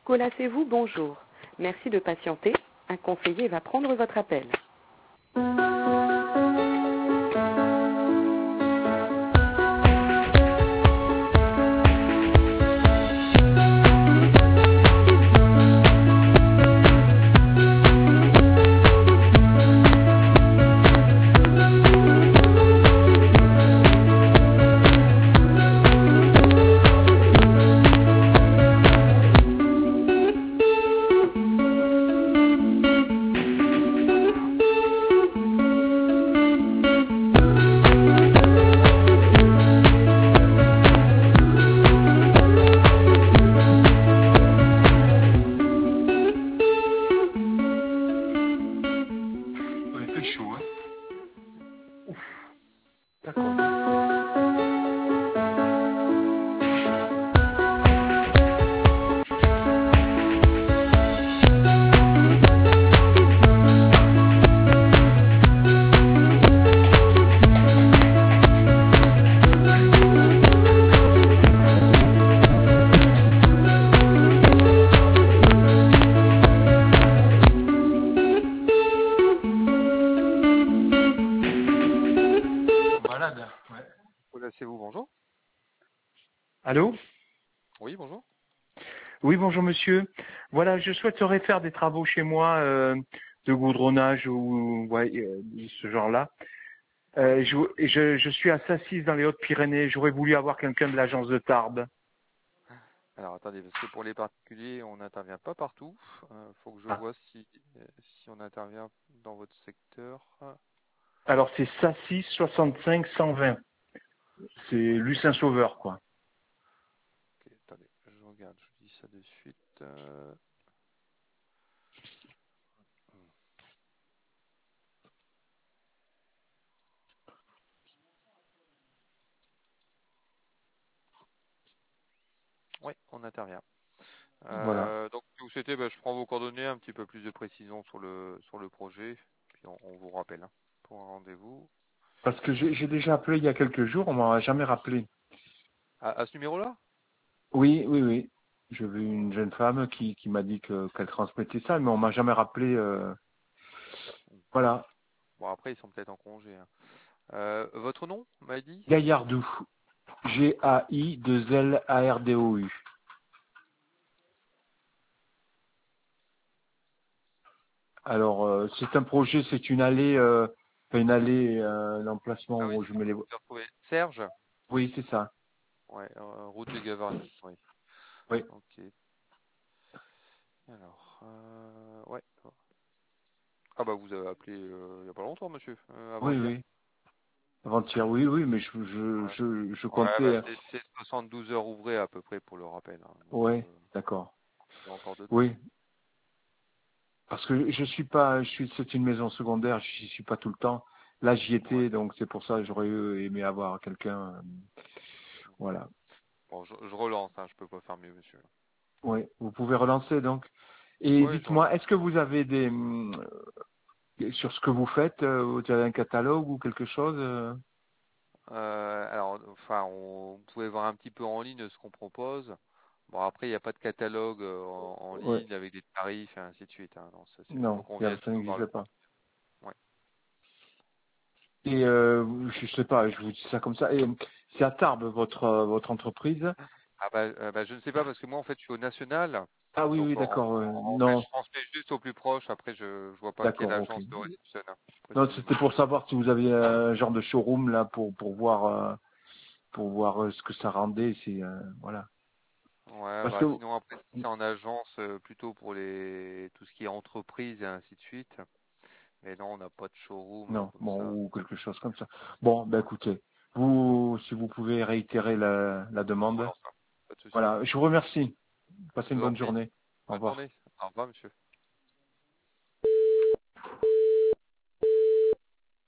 Colacez-vous, bonjour. Merci de patienter. Un conseiller va prendre votre appel. Ouais, il fait chaud, hein. D'accord. Malade, ouais. Colacez-vous, bonjour. Allô? Oui, bonjour. Oui, bonjour monsieur. Voilà, je souhaiterais faire des travaux chez moi de goudronnage ou ouais, de ce genre-là. Je suis à Sassy dans les Hautes-Pyrénées. J'aurais voulu avoir quelqu'un de l'agence de Tarbes. Alors attendez, parce que pour les particuliers, on n'intervient pas partout. Faut que je Ah. vois si on intervient dans votre secteur. Alors c'est Sassy 65 120. C'est Ouais. Lucin Sauveur, quoi. Ok, attendez, je regarde, je vous dis ça de suite. Oui, on intervient. Voilà. Donc, si vous souhaitez, je prends vos coordonnées, un petit peu plus de précision sur le projet, puis on vous rappelle hein, pour un rendez-vous. Parce que j'ai déjà appelé il y a quelques jours, on m'a jamais rappelé. À ce numéro-là? Oui, oui, oui. J'ai vu une jeune femme qui m'a dit qu'elle transmettait ça, mais on m'a jamais rappelé. Voilà. Bon, après, ils sont peut-être en congé. Hein. Votre nom, m'a dit? Gaillardou. Gaidlardou. Alors, c'est un projet, c'est une allée, l'emplacement Ah oui, où je mets les. j'ai retrouvé. Serge? Oui, c'est ça. Ouais, route de Gavarnie, oui. Oui, Ok. Alors, ouais. Ah bah vous avez appelé il n'y a pas longtemps, monsieur, oui, avant-hier. oui. Avant-hier, oui, oui, mais Ouais. je Ouais, comptais. c'est 72 heures ouvrées à peu près pour le rappel. Hein. Donc, Ouais, d'accord. il y a encore de temps. Oui, parce que c'est une maison secondaire, j'y suis pas tout le temps. Là, j'y Ouais. étais, donc c'est pour ça que j'aurais aimé avoir quelqu'un. Voilà. Bon, je relance, hein, je peux pas faire mieux, monsieur. Oui, vous pouvez relancer donc. Et Ouais, je relance. dites-moi, est-ce que vous avez sur ce que vous faites, vous avez un catalogue ou quelque chose Alors, enfin, on pouvait voir un petit peu en ligne ce qu'on propose. Bon, après, il n'y a pas de catalogue en Ouais. ligne avec des tarifs et ainsi de suite. Hein. Non, faut Non, qu'on vienne ça nous voir n'existe le pas. projet. Ouais. Et je sais pas, je vous dis ça comme ça. Et c'est à Tarbes votre entreprise? Ah je ne sais pas parce que moi, en fait, je suis au national. Ah oui, Donc, oui, d'accord. en fait, Non, je transmets juste au plus proche. Après, je vois pas quelle d'accord, ok. agence le réceptionne hein, Non, c'était précisément. pour savoir si vous aviez un genre de showroom là pour voir ce que ça rendait. C'est voilà. Ouais, Parce que sinon après si c'est en agence plutôt pour tout ce qui est entreprise et ainsi de suite. Mais non, on n'a pas de showroom non, comme bon ça. ou quelque chose comme ça. Bon, ben Ouais, écoutez, si vous pouvez réitérer la demande. voilà ça. Pas de souci. Voilà, je vous remercie. Passez Je une vous en bonne prie. journée. Au Bonne revoir. journée. Au revoir, monsieur.